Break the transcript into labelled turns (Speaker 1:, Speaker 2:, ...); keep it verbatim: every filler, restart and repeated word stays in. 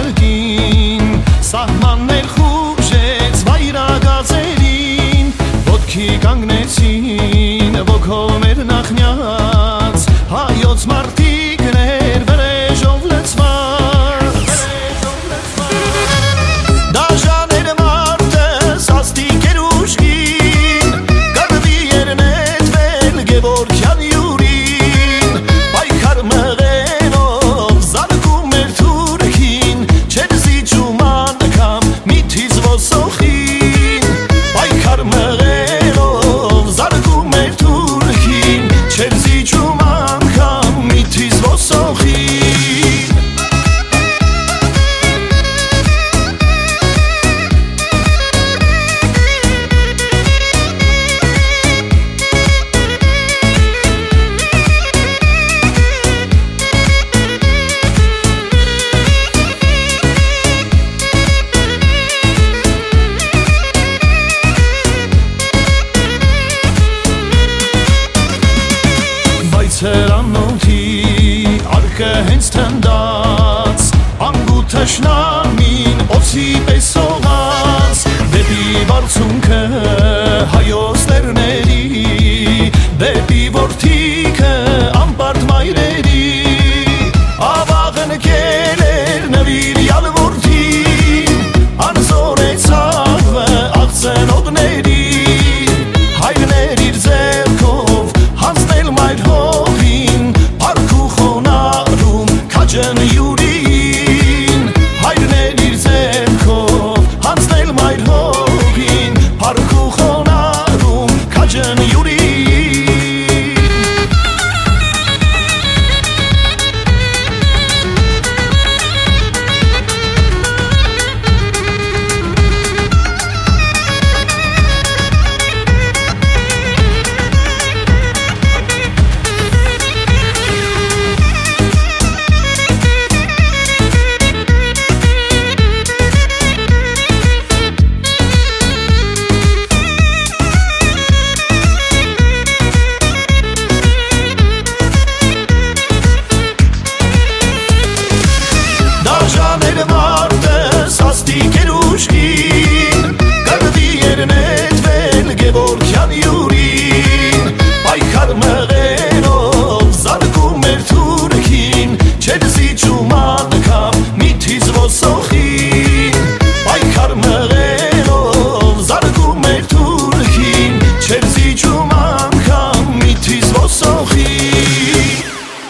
Speaker 1: երկին սահմաններ խուժեց վայրագազերին ոտքի կանգնեցին ոգոմեր նախնյաց հայոց մարդիկներ վրեժով լցված դաժաներ մարդը սաստիկ էր ուշքին կռվի էր նետվել Գևորգյան յուրին պայքար մղելով զարկում էր թուրքին չեր զիջում անգամ միթից ոսոխին պայքար մղելով զարկում էր թուրքին չեր զիջում անգամ միթից ոսոխին Հրանոթի արկը հենց թնդած անգու թշնամին օձի պես սողաց դեպի բարձունքը հայոց լեռների դեպի որդիքը